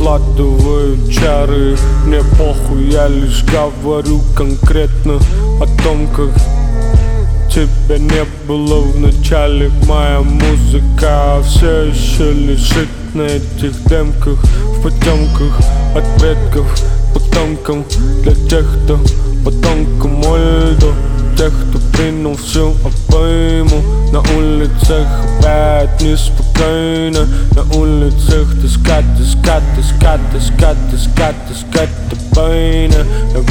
накладываю чары. Мне похуй, я лишь говорю конкретно о том, как тебя не было в начале. Моя музыка все еще лежит на этих демках, в потемках от предков потомкам. Для тех, кто по тонкому льду, тех, кто принял всю обойму. На улицах опять неспокойно, на улицах таскать, таскать, таскать, таскать, таскать, таскать. Война,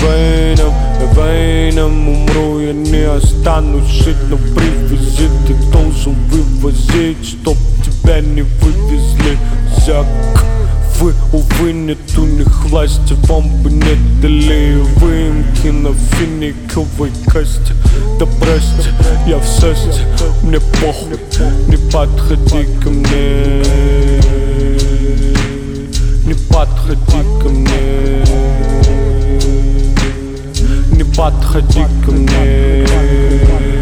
войном умру, я не останусь жить. Но привези, ты должен вывозить, чтоб тебя не вывезли. Зяк, вы, увы, нет у них власти, вам бы не дали выемки на финиковой кости. Да прости, я в состе, мне похуй, не подходи ко мне, не подходи ко мне, не подходи ко мне.